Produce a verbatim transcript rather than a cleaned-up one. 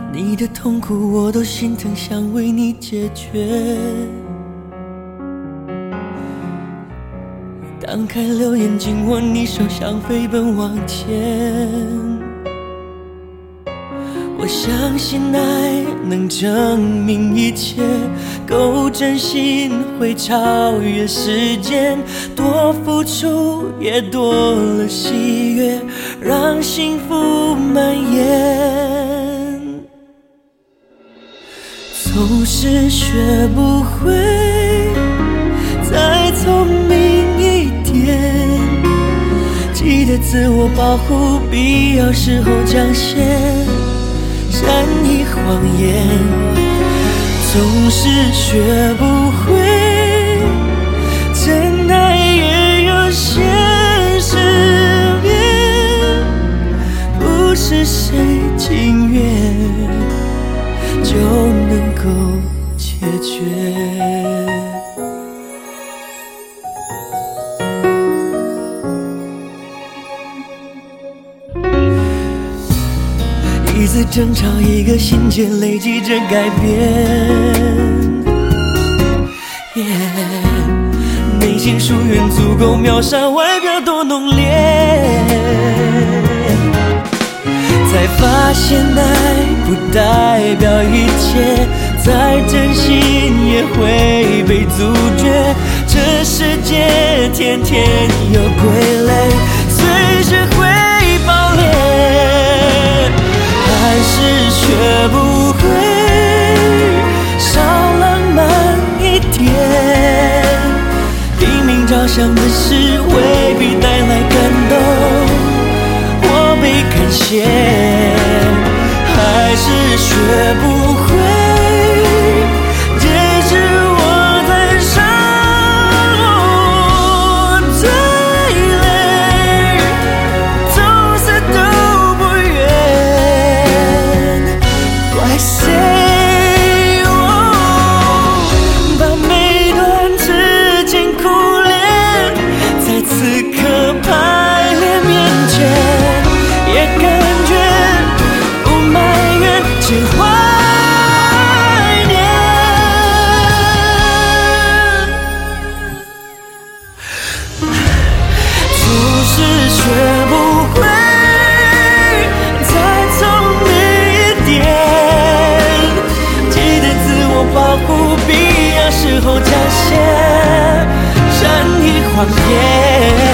你的痛苦我都心疼，想为你解决。当开了眼睛，握你手，想飞奔往前。我相信爱能证明一切，够真心会超越时间，多付出也多了喜悦，让幸福蔓延。总是学不会再聪明一点，记得自我保护，必要时候讲些善意谎言。总是学不会真爱也有现实面，不是谁情愿就能够解决。一次争吵，一个心结，累积着改变。Yeah, 内心疏远足够秒杀外表多浓烈，才发现爱不代表一切，再真心也会被阻绝。这世界天天有傀儡，随时会爆裂，还是学不会少浪漫一点。拼命着想的事未必带来感动，我被感谢，还是学不会节制我在伤。我最累，总是都不愿怪谁，把每段之间苦恋在此刻排练面前，也感觉不埋怨，只怀念。总是学不会再聪明一点，记得自我保护，必要时候讲些善意谎言。